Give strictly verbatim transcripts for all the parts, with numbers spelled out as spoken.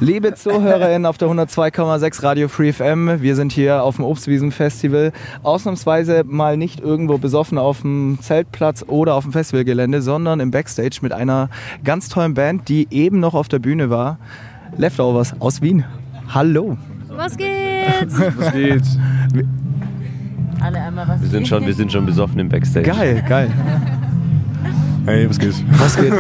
Liebe ZuhörerInnen auf der hundertzwei Komma sechs Radio Free F M, wir sind hier auf dem Obstwiesen-Festival. Ausnahmsweise mal nicht irgendwo besoffen auf dem Zeltplatz oder auf dem Festivalgelände, sondern im Backstage mit einer ganz tollen Band, die eben noch auf der Bühne war. Leftovers aus Wien. Hallo. Was geht's? Was geht's? Alle einmal was Wir sind schon, wir sind schon besoffen im Backstage. Geil, geil. Hey, was geht? Was geht?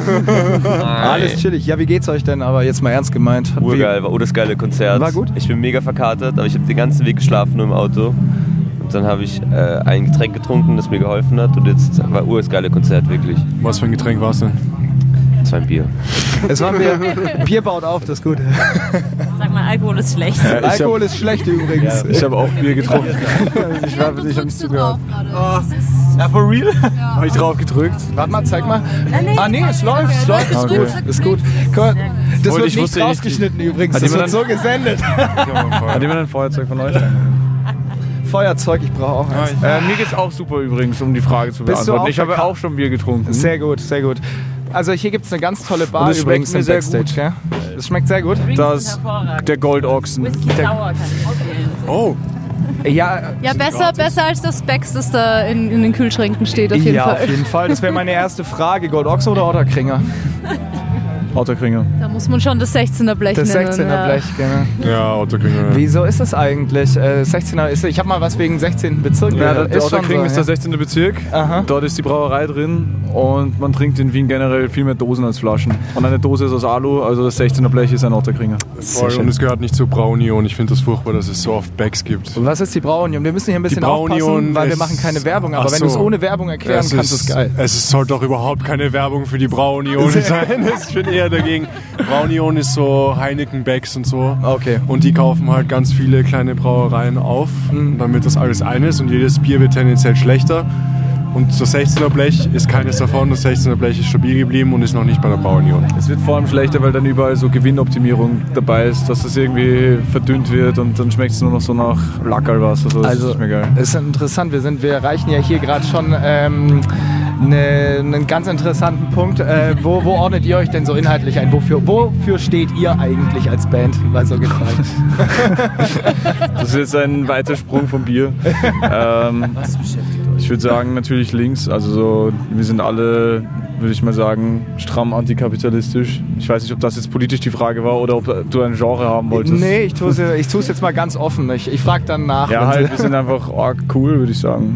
Alles chillig. Ja, wie geht's euch denn? Aber jetzt mal ernst gemeint. Urgeil, war das geile Konzert. War gut? Ich bin mega verkatert, aber ich habe den ganzen Weg geschlafen nur im Auto. Und dann habe ich äh, ein Getränk getrunken, das mir geholfen hat. Und jetzt war ur das geile Konzert, wirklich. Was für ein Getränk war es denn? Das war ein Bier. Es war ein Bier. Bier baut auf, das ist gut. Sag mal, Alkohol ist schlecht. Ja, ich Alkohol hab, ist schlecht übrigens. ja, ich habe auch Bier getrunken. ich Ja, war du ich hab drückst nicht du drauf zugehört. gerade. Oh. Ja, for real? Ja. Habe ich drauf gedrückt? Warte mal, zeig mal. nee, Ah nee, es läuft, es läuft. Okay. Ist gut, ist gut. Cool. Das Und wird ich nicht wusste nicht, rausgeschnitten übrigens, Hat das wird jemand so gesendet. Hat jemand ein Feuerzeug von euch? Feuerzeug, ich brauche auch eins. Äh, mir geht's auch super übrigens, um die Frage zu Bist du beantworten. auch Ich habe verka- auch schon Bier getrunken. Sehr gut, sehr gut. Also hier gibt es eine ganz tolle Bar Und es schmeckt übrigens mir im sehr Backstage. gut. Gell? Das schmeckt sehr gut. Das, der Goldochsen. Whisky Der, Sour kann ich auswählen. oh, Ja, Ja, besser, besser als das Becks, das da in, in den Kühlschränken steht, auf jeden ja Fall. auf jeden Fall. Das wäre meine erste Frage. Gold Ochse oder Otterkringer? Otterkringer. Da muss man schon das sechzehner Blech Das nennen. sechzehner ja. Blech, genau. Ja, Otterkringer. Wieso ist das eigentlich? Äh, sechzehner ist, ich habe mal was wegen sechzehnten Bezirk. Ja, gehört. der, der Ist schon Otterkring so, ist ja. der sechzehnte Bezirk. Aha. Dort ist die Brauerei drin und man trinkt in Wien generell viel mehr Dosen als Flaschen. Und eine Dose ist aus Alu, also das sechzehner Blech ist ein Otterkringer. Sehr schön. Und es gehört nicht zur Braunion. Ich finde das furchtbar, dass es so oft Becks gibt. Und was ist die Braunion? Wir müssen hier ein bisschen Braunion aufpassen, weil wir ist- machen keine Werbung. Aber Ach wenn du es so. ohne Werbung erklären Es kannst, ist geil. Es ist, sollte auch überhaupt keine Werbung für die Braunion sein. Ich bin eher dagegen. Braunion ist so Heineken, Becks und so. Okay. Und die kaufen halt ganz viele kleine Brauereien auf. Und dann wird das alles eines und jedes Bier wird tendenziell schlechter. Und das sechzehner Blech ist keines davon. Das sechzehner Blech ist stabil geblieben und ist noch nicht bei der Braunion. Es wird vor allem schlechter, weil dann überall so Gewinnoptimierung dabei ist, dass es irgendwie verdünnt wird und dann schmeckt es nur noch so nach Lackerlwasser. Also, das Also, ist mir geil. es ist interessant. Wir, sind, wir erreichen ja hier gerade schon ähm, ne, einen ganz interessanten Punkt. Äh, wo, wo ordnet ihr euch denn so inhaltlich ein? Wofür, wofür steht ihr eigentlich als Band? Mal so gefragt. Das ist jetzt ein weiter Sprung vom Bier. ähm, ich würde sagen, natürlich links. Also so, wir sind alle, würde ich mal sagen, stramm antikapitalistisch. Ich weiß nicht, ob das jetzt politisch die Frage war oder ob du ein Genre haben wolltest. Nee, ich tue es ich tu's jetzt mal ganz offen. Ich, ich frage dann nach. Ja, wenn halt, sie- wir sind einfach arg cool, würde ich sagen.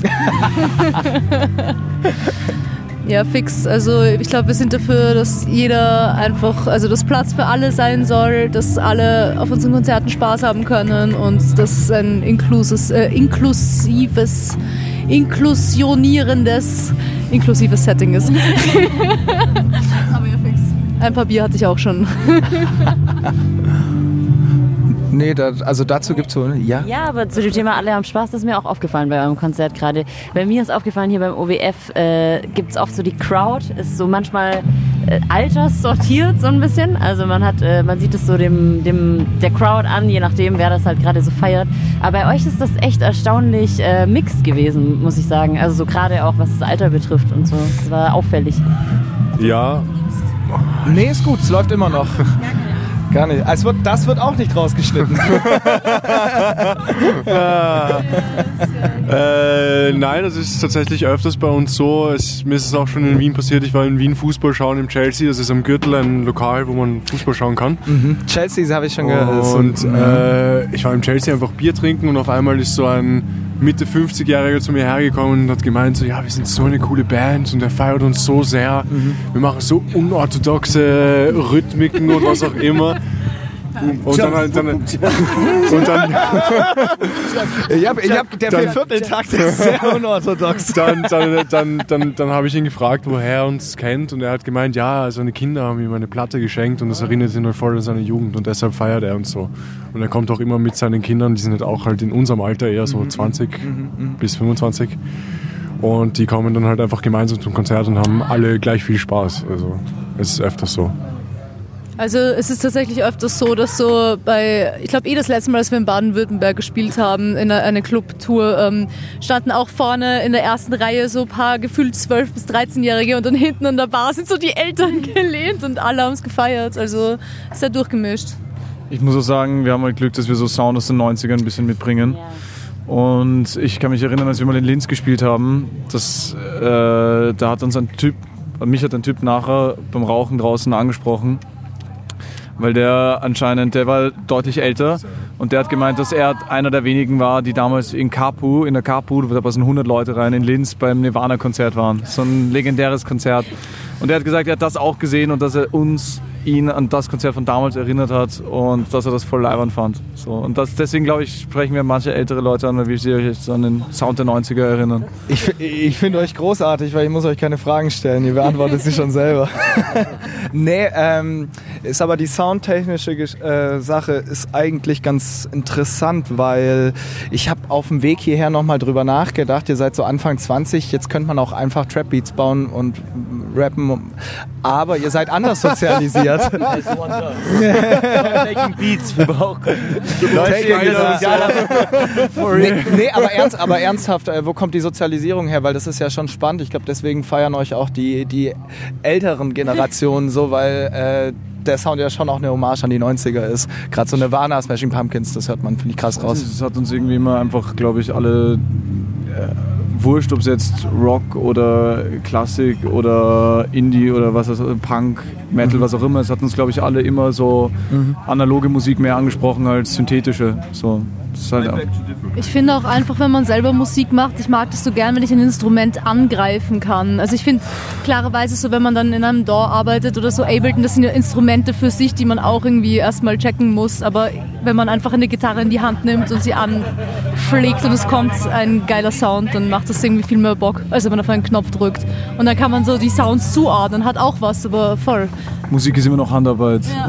Ja, fix. Also ich glaube, wir sind dafür, dass jeder einfach, also dass Platz für alle sein soll, dass alle auf unseren Konzerten Spaß haben können und dass es ein inklusives, äh, inklusives, inklusionierendes, inklusives Setting ist. Aber ja, fix. Ein paar Bier hatte ich auch schon. Nee, da, also dazu gibt es so, ja. Ja, aber zu dem Thema alle haben Spaß, das ist mir auch aufgefallen bei eurem Konzert gerade. Bei mir ist aufgefallen, hier beim O W F äh, gibt es oft so die Crowd, ist so manchmal äh, alterssortiert so ein bisschen. Also man hat, äh, man sieht es so dem, dem, der Crowd an, je nachdem, wer das halt gerade so feiert. Aber bei euch ist das echt erstaunlich äh, mixed gewesen, muss ich sagen. Also so gerade auch, was das Alter betrifft und so. Das war auffällig. Ja, Nee, ist gut, es läuft immer noch. Gar nicht. Also wird, das wird auch nicht rausgeschnitten. Äh, nein, das ist tatsächlich öfters bei uns so. Es, mir ist es auch schon in Wien passiert. Ich war in Wien Fußball schauen im Chelsea. Das ist am Gürtel ein Lokal, wo man Fußball schauen kann. Mhm. Chelsea habe ich schon gehört. Und äh, ich war im Chelsea einfach Bier trinken und auf einmal ist so ein Mitte fünfzigjähriger zu mir hergekommen und hat gemeint, so, ja, wir sind so eine coole Band und er feiert uns so sehr. Wir machen so unorthodoxe Rhythmiken und was auch immer. Und dann, halt, dann, und dann, Ich hab, ich hab, der Dann- Viervierteltakt ist sehr unorthodox. dann, dann, dann, dann, dann habe ich ihn gefragt, woher er uns kennt und er hat gemeint, ja, seine Kinder haben ihm eine Platte geschenkt und das erinnert ihn halt voll an seine Jugend und deshalb feiert er uns so. Und er kommt auch immer mit seinen Kindern, die sind halt auch halt in unserem Alter eher so zwanzig bis fünfundzwanzig und die kommen dann halt einfach gemeinsam zum Konzert und haben alle gleich viel Spaß. Also es ist öfters so. Also es ist tatsächlich öfters so, dass so bei, ich glaube eh das letzte Mal, als wir in Baden-Württemberg gespielt haben, in einer, einer Clubtour, ähm, standen auch vorne in der ersten Reihe so ein paar gefühlt zwölf- bis dreizehnjährige und dann hinten an der Bar sind so die Eltern gelehnt und alle haben es gefeiert. Also ist ja durchgemischt. ich muss auch sagen, wir haben halt Glück, dass wir so Sound aus den neunzigern ein bisschen mitbringen. Ja. Und ich kann mich erinnern, als wir mal in Linz gespielt haben, dass, äh, da hat uns ein Typ, mich hat ein Typ nachher beim Rauchen draußen angesprochen, weil der anscheinend, der war deutlich älter und der hat gemeint, dass er einer der wenigen war, die damals in Kapu, in der Kapu, da passen hundert Leute rein, in Linz beim Nirvana-Konzert waren. So ein legendäres Konzert. Und er hat gesagt, er hat das auch gesehen und dass er uns, ihn an das Konzert von damals erinnert hat und dass er das voll leibend fand. So, und das, deswegen, glaube ich, sprechen wir manche ältere Leute an, weil wir euch jetzt an den Sound der neunziger erinnern. Ich, ich finde euch großartig, weil ich muss euch keine Fragen stellen. Ihr beantwortet sie schon selber. Nee, ähm, ist aber die soundtechnische äh, Sache ist eigentlich ganz interessant, weil ich habe auf dem Weg hierher nochmal drüber nachgedacht. Ihr seid so Anfang zwanzig, jetzt könnte man auch einfach Trap-Beats bauen und rappen, aber ihr seid anders sozialisiert. Making Beats, wir brauchen nee, nee, aber, ernst, aber ernsthaft, äh, wo kommt die Sozialisierung her? Weil das ist ja schon spannend. Ich glaube, deswegen feiern euch auch die, die älteren Generationen so, weil äh, der Sound ja schon auch eine Hommage an die neunziger ist. Gerade so Nirvana, Smashing Pumpkins, das hört man, finde ich, krass raus. Das hat uns irgendwie immer einfach, glaube ich, alle äh, wurscht, ob es jetzt Rock oder Klassik oder Indie oder was ist, Punk, Metal, mhm. was auch immer. Es hat uns, glaube ich, alle immer so mhm. analoge Musik mehr angesprochen als synthetische. So. Das ist halt auch. Ich finde auch einfach, wenn man selber Musik macht, ich mag das so gern, wenn ich ein Instrument angreifen kann. Also ich finde klarerweise so, wenn man dann in einem D A W arbeitet oder so, Ableton, das sind ja Instrumente für sich, die man auch irgendwie erstmal checken muss. Aber wenn man einfach eine Gitarre in die Hand nimmt und sie anschlägt und es kommt ein geiler Sound, dann macht das irgendwie viel mehr Bock, als wenn man auf einen Knopf drückt. Und dann kann man so die Sounds zuordnen, hat auch was, aber voll. Musik ist immer noch Handarbeit. Ja.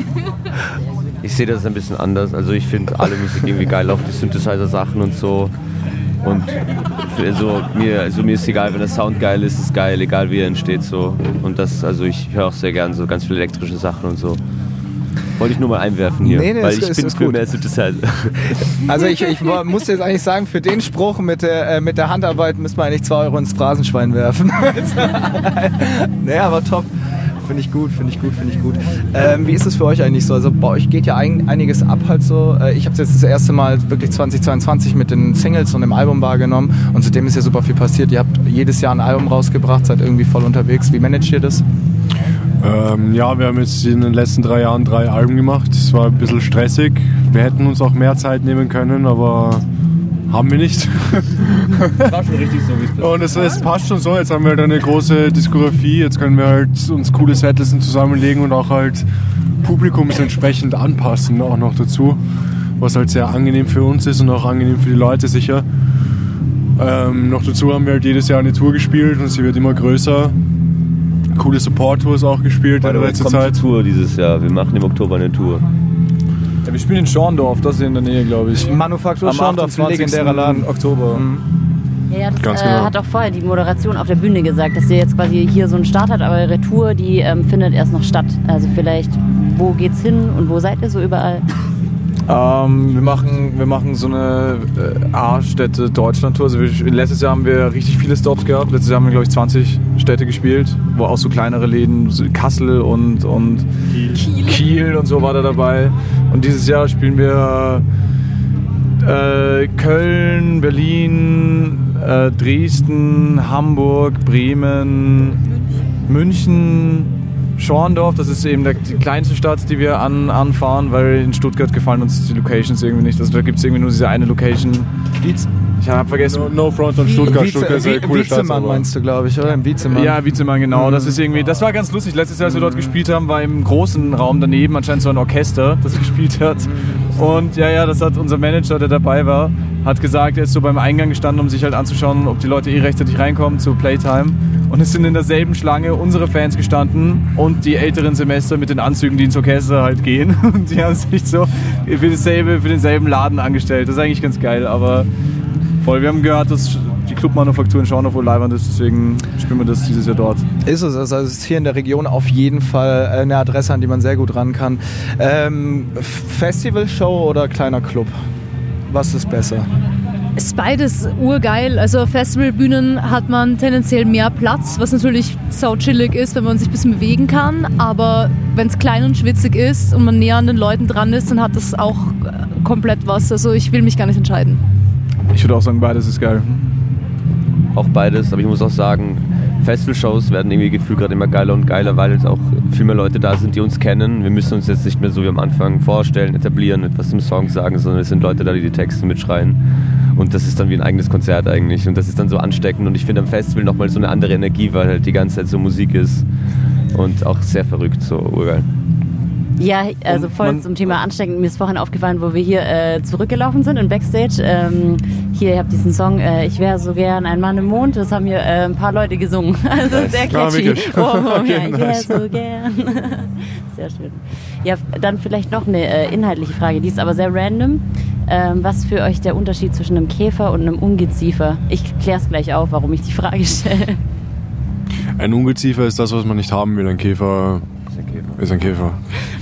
Ich sehe das ein bisschen anders. Also ich finde alle Musik irgendwie geil, auch die Synthesizer-Sachen und so. Und also mir, also mir ist egal, wenn der Sound geil ist, ist geil, egal wie er entsteht so. Und das, also ich höre auch sehr gern so ganz viele elektrische Sachen und so. Wollte ich nur mal einwerfen hier, nee, nee, weil ist, ich ist, bin ist für gut. mehr Synthesizer. Also ich, ich muss jetzt eigentlich sagen, für den Spruch mit der, äh, mit der Handarbeit müsste man eigentlich zwei Euro ins Phrasenschwein werfen. Nee, aber top. Finde ich gut, finde ich gut, finde ich gut. Ähm, wie ist es für euch eigentlich so? Also bei euch geht ja ein, einiges ab halt so. Äh, ich habe es jetzt das erste Mal wirklich zweitausendzweiundzwanzig mit den Singles und dem Album wahrgenommen und seitdem ist ja super viel passiert. Ihr habt jedes Jahr ein Album rausgebracht, seid irgendwie voll unterwegs. Wie managt ihr das? Ähm, ja, wir haben jetzt in den letzten drei Jahren drei Alben gemacht. Es war ein bisschen stressig. Wir hätten uns auch mehr Zeit nehmen können, aber haben wir nicht. War schon richtig so, wie es Und es, es passt schon so. Jetzt haben wir halt eine große Diskografie. Jetzt können wir halt uns coole Setlisten zusammenlegen und auch halt publikumsentsprechend anpassen auch noch dazu. Was halt sehr angenehm für uns ist und auch angenehm für die Leute sicher. Ähm, noch dazu haben wir halt jedes Jahr eine Tour gespielt und sie wird immer größer. Coole Support-Tours auch gespielt in der letzten Zeit. Eine Tour dieses Jahr. Wir machen im Oktober eine Tour. Ja, wir spielen in Schorndorf, das ist in der Nähe, glaube ich. Manufaktur Schorndorf, ein legendärer Laden. Oktober. Mhm. Ja, ja, das Ganz äh, genau. hat auch vorher die Moderation auf der Bühne gesagt, dass ihr jetzt quasi hier so einen Start hat, aber eure Tour, die ähm, findet erst noch statt. Also vielleicht, wo geht's hin und wo seid ihr so überall? Ähm, wir, machen, wir machen so eine äh, A-Städte Deutschland-Tour. Also wir, letztes Jahr haben wir richtig viele Stops gehabt. Letztes Jahr haben wir, glaube ich, zwanzig Städte gespielt, wo auch so kleinere Läden, so Kassel und, und Kiel. Kiel und so war da dabei. Und dieses Jahr spielen wir äh, Köln, Berlin, äh, Dresden, Hamburg, Bremen, München, Schorndorf, das ist eben der, die kleinste Stadt, die wir an, anfahren, weil in Stuttgart gefallen uns die Locations irgendwie nicht. Also da gibt es irgendwie nur diese eine Location. Ich habe vergessen. No, no front on Stuttgart. Wieze, Stuttgart ist eine coole Stadt. Wiezemann meinst du, glaube ich, oder? Im Wiezemann. Ja, Wiezemann, genau. Das ist irgendwie, das war ganz lustig. Letztes Jahr, als wir dort gespielt haben, war im großen Raum daneben anscheinend so ein Orchester, das gespielt hat. Und ja, ja, das hat unser Manager, der dabei war, hat gesagt, er ist so beim Eingang gestanden, um sich halt anzuschauen, ob die Leute eh rechtzeitig reinkommen zur Playtime. Und es sind in derselben Schlange unsere Fans gestanden und die älteren Semester mit den Anzügen, die ins Orchester halt gehen. Und die haben sich so für, dasselbe, für denselben Laden angestellt. Das ist eigentlich ganz geil, aber voll. Wir haben gehört, dass die Clubmanufaktur in Schorndorf wohl leibend ist, deswegen spielen wir das dieses Jahr dort. Ist es, also es ist hier in der Region auf jeden Fall eine Adresse, an die man sehr gut ran kann. Ähm, Festivalshow oder kleiner Club? Was ist besser? Es ist beides urgeil. Also auf Festivalbühnen hat man tendenziell mehr Platz, was natürlich sau chillig ist, wenn man sich ein bisschen bewegen kann. Aber wenn es klein und schwitzig ist und man näher an den Leuten dran ist, dann hat das auch komplett was. Also ich will mich gar nicht entscheiden. Ich würde auch sagen, beides ist geil. Auch beides, aber ich muss auch sagen, Festivalshows werden irgendwie gefühlt gerade immer geiler und geiler, weil jetzt auch viel mehr Leute da sind, die uns kennen. Wir müssen uns jetzt nicht mehr so wie am Anfang vorstellen, etablieren, etwas im Song sagen, sondern es sind Leute da, die die Texte mitschreien. Und das ist dann wie ein eigenes Konzert eigentlich. Und das ist dann so ansteckend. Und ich finde am Festival nochmal so eine andere Energie, weil halt die ganze Zeit so Musik ist. Und auch sehr verrückt, so urgeil. Ja, also voll man, zum Thema ansteckend. Mir ist vorhin aufgefallen, wo wir hier äh, zurückgelaufen sind in Backstage. Ähm, hier, ihr habt diesen Song, äh, ich wäre so gern ein Mann im Mond. Das haben hier äh, ein paar Leute gesungen. Also nice. Sehr catchy. Oh, oh, ja, ich wäre so gern. Sehr schön. Ja, dann vielleicht noch eine äh, inhaltliche Frage, die ist aber sehr random. Ähm, was für euch der Unterschied zwischen einem Käfer und einem Ungeziefer? Ich kläre es gleich auf, warum ich die Frage stelle. Ein Ungeziefer ist das, was man nicht haben will. Ein Käfer ist ein Käfer.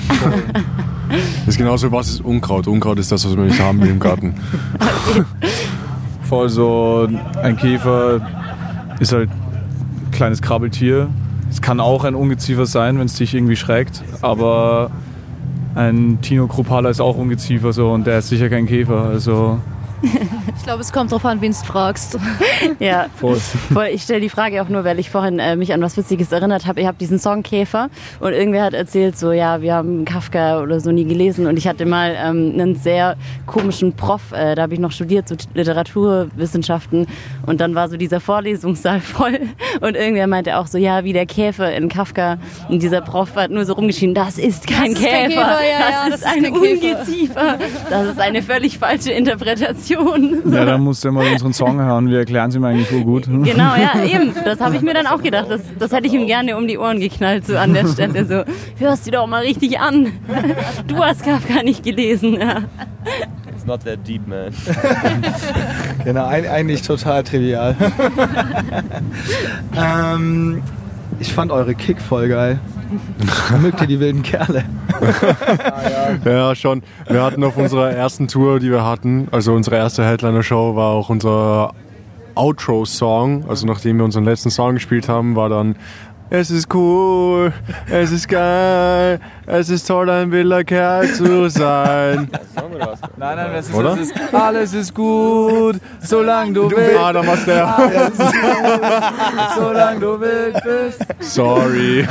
Das ist genauso, was ist Unkraut? Unkraut ist das, was man nicht haben will im Garten. Okay. Voll so, ein Käfer ist halt ein kleines Krabbeltier. Es kann auch ein Ungeziefer sein, wenn es dich irgendwie schreckt, aber ein Tinochropala ist auch Ungeziefer so und der ist sicher kein Käfer. Also ich glaube, es kommt drauf an, wen du fragst. Ja, voll. Voll. Ich stelle die Frage auch nur, weil ich vorhin äh, mich an was Witziges erinnert habe. Ich habe diesen Song Käfer und irgendwer hat erzählt, so ja, wir haben Kafka oder so nie gelesen und ich hatte mal ähm, einen sehr komischen Prof, äh, da habe ich noch studiert, so Literaturwissenschaften und dann war so dieser Vorlesungssaal voll und irgendwer meinte auch so, ja, wie der Käfer in Kafka und dieser Prof hat nur so rumgeschrien, das ist kein das Käfer, ist kein Käfer ja, das, ja, ist das ist ein kein Käfer. Ungeziefer, das ist eine völlig falsche Interpretation. Ja, dann musst du mal unseren Song hören, wir erklären sie mir eigentlich so gut. Genau, ja, eben. Das habe ich mir dann auch gedacht. Das, das hätte ich ihm gerne um die Ohren geknallt, so an der Stelle. So, hörst du doch mal richtig an. Du hast Kafka nicht gelesen. Ja. It's not that deep, man. Genau, eigentlich total trivial. ähm, ich fand eure Kick voll geil. Mögt ihr die wilden Kerle? Ja, schon. Wir hatten auf unserer ersten Tour, die wir hatten, also unsere erste Headliner-Show, war auch unser Outro-Song. Also nachdem wir unseren letzten Song gespielt haben, war dann es ist cool, es ist geil, es ist toll, ein wilder Kerl zu sein. Nein, nein, das ist, Oder? Das ist alles ist gut, solange du willst. Ah, da war's der. Solange du wild bist. Sorry.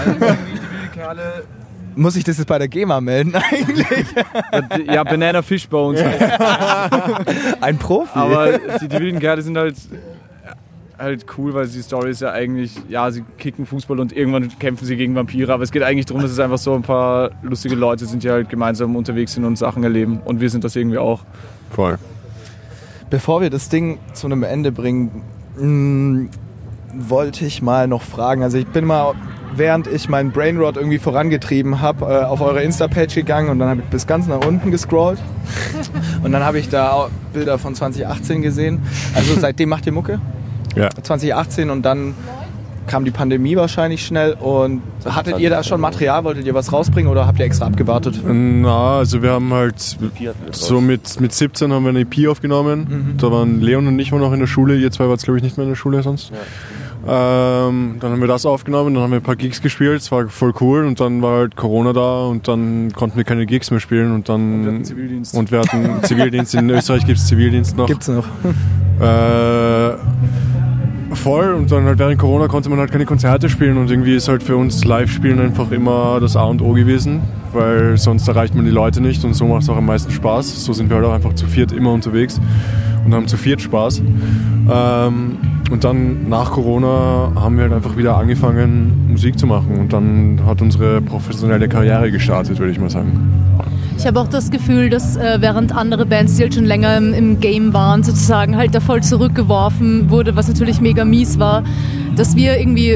Muss ich das jetzt bei der GEMA melden eigentlich? Ja, Banana Fish Bones. Ein Profi. Aber die, die wilden Kerle sind halt, halt cool, weil die Story ist ja eigentlich, ja, sie kicken Fußball und irgendwann kämpfen sie gegen Vampire. Aber es geht eigentlich darum, dass es einfach so ein paar lustige Leute sind, die halt gemeinsam unterwegs sind und Sachen erleben. Und wir sind das irgendwie auch. Voll. Bevor wir das Ding zu einem Ende bringen, mh, wollte ich mal noch fragen. Also ich bin mal, während ich meinen Brainrot irgendwie vorangetrieben habe, äh, auf eure Insta-Page gegangen und dann habe ich bis ganz nach unten gescrollt. Und dann habe ich da auch Bilder von zwanzig achtzehn gesehen. Also seitdem macht ihr Mucke? Ja. zwanzig achtzehn und dann kam die Pandemie wahrscheinlich schnell. Und hattet ihr da schon Material? Wolltet ihr was rausbringen oder habt ihr extra abgewartet? Na, also wir haben halt so mit, mit siebzehn haben wir eine E P aufgenommen. Mhm. Da waren Leon und ich war noch in der Schule. Ihr zwei wart, glaube ich, nicht mehr in der Schule sonst. Ja. Ähm, dann haben wir das aufgenommen, dann haben wir ein paar Gigs gespielt, es war voll cool und dann war halt Corona da und dann konnten wir keine Gigs mehr spielen und dann und wir hatten Zivildienst. Und wir hatten Zivildienst. In Österreich gibt es Zivildienst noch. Gibt's noch. Äh, voll und dann halt während Corona konnte man halt keine Konzerte spielen und irgendwie ist halt für uns Live-Spielen einfach immer das A und O gewesen, weil sonst erreicht man die Leute nicht und so macht es auch am meisten Spaß. So sind wir halt auch einfach zu viert immer unterwegs und haben zu viert Spaß. Ähm, und dann nach Corona haben wir halt einfach wieder angefangen Musik zu machen und dann hat unsere professionelle Karriere gestartet, würde ich mal sagen. Ich habe auch das Gefühl, dass äh, während andere Bands, die halt schon länger im, im Game waren, sozusagen halt da voll zurückgeworfen wurde, was natürlich mega mies war, dass wir irgendwie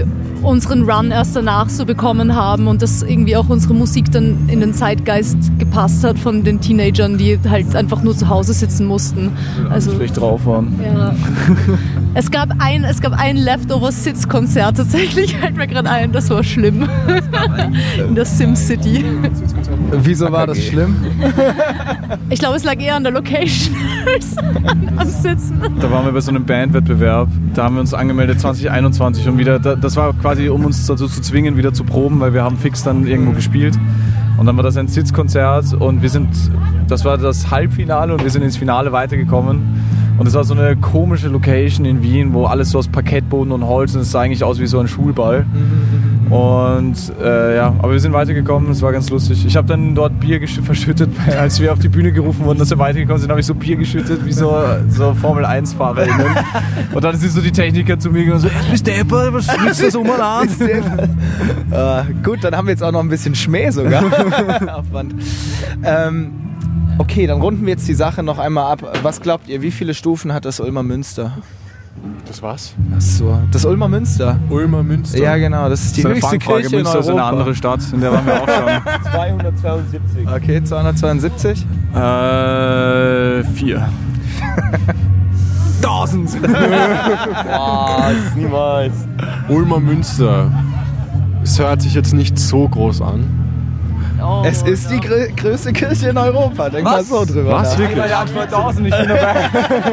unseren Run erst danach so bekommen haben und dass irgendwie auch unsere Musik dann in den Zeitgeist gepasst hat von den Teenagern, die halt einfach nur zu Hause sitzen mussten. Also schlecht drauf waren. Ja. Es gab ein, es gab ein Leftover-Sitz-Konzert tatsächlich, fällt mir gerade ein, das war schlimm. In der SimCity. Wieso war das schlimm? Ich glaube, es lag eher an der Location als am Sitzen. Da waren wir bei so einem Bandwettbewerb, da haben wir uns angemeldet zwanzig einundzwanzig und wieder, das war quasi um uns dazu zu zwingen, wieder zu proben, weil wir haben fix dann irgendwo gespielt. Und dann war das ein Sitzkonzert und wir sind, das war das Halbfinale und wir sind ins Finale weitergekommen. Und es war so eine komische Location in Wien, wo alles so aus Parkettboden und Holz und es sah eigentlich aus wie so ein Schulball. Und äh, ja, aber wir sind weitergekommen, es war ganz lustig. Ich habe dann dort Bier gesch- verschüttet, als wir auf die Bühne gerufen wurden, dass wir weitergekommen sind, habe ich so Bier geschüttet, wie so, so Formel eins FahrerInnen. Und dann sind so die Techniker zu mir gegangen und so, jetzt bist du Depper, was willst du so mal an? äh, gut, dann haben wir jetzt auch noch ein bisschen Schmäh sogar. Aufwand. Ähm, okay, dann runden wir jetzt die Sache noch einmal ab. Was glaubt ihr, wie viele Stufen hat das Ulmer Münster? Das was? Ach so, das Ulmer Münster. Ulmer Münster? Ja, genau, das ist die das ist höchste Fangfrage. Kirche in Münster ist eine Europa. andere Stadt, in der waren wir auch schon. zweihundertzweiundsiebzig. Okay, zweihundertzweiundsiebzig. Äh, vier. Tausend. Was? Niemals. Ulmer Münster. Es hört sich jetzt nicht so groß an. Oh, Es ist die grö- größte Kirche in Europa. Denk mal so drüber Was? nach. Wirklich? tausend, ich bin dabei.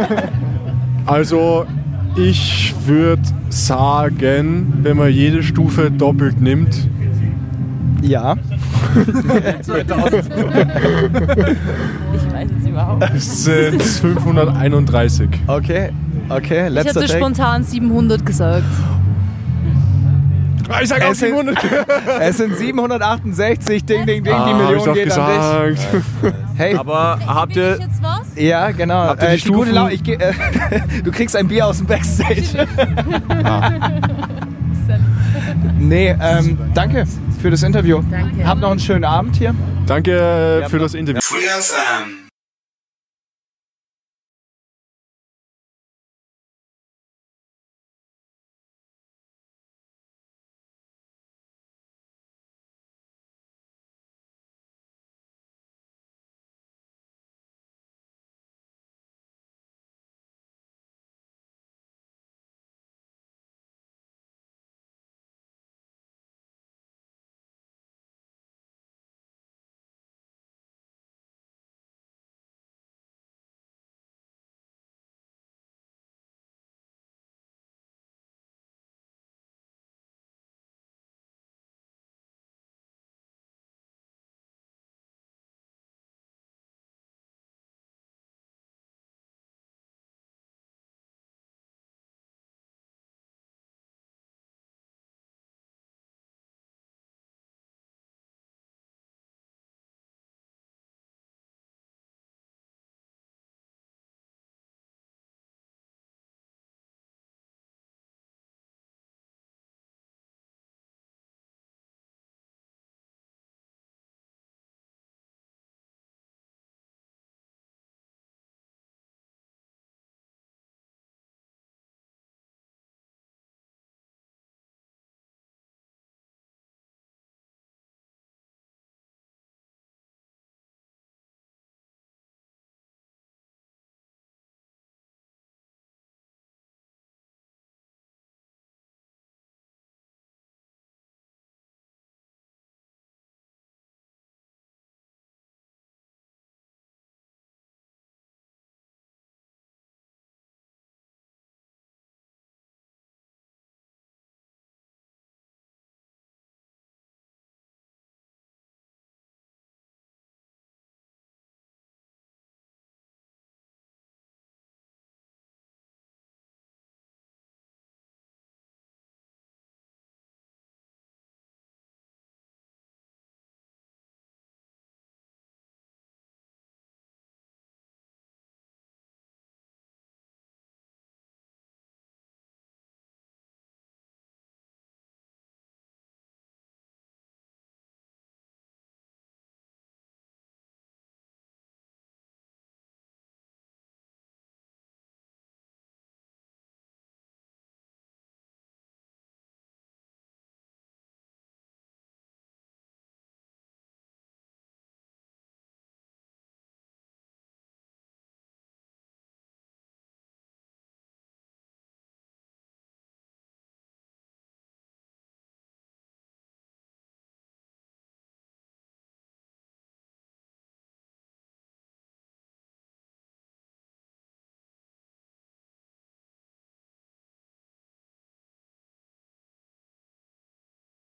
Also, ich würde sagen, wenn man jede Stufe doppelt nimmt, Ja. Ich weiß es überhaupt nicht. sind es fünfhunderteinunddreißig. Okay, okay, Ich letzter hätte Take. spontan siebenhundert gesagt. Ah, ich sag auch Es sind, siebenhundert. es sind siebenhundertachtundsechzig, ding, ding, ding, die Ah, hab ich Million doch geht an gesagt. dich. Hey, Aber habt ihr, jetzt was? ja, genau. Habt ihr die Äh, gute Stufen? Lau- ich geh, äh, du kriegst ein Bier aus dem Backstage. Nee, ähm, danke für das Interview. Danke. Habt noch einen schönen Abend hier. Danke für das Interview. Free F M.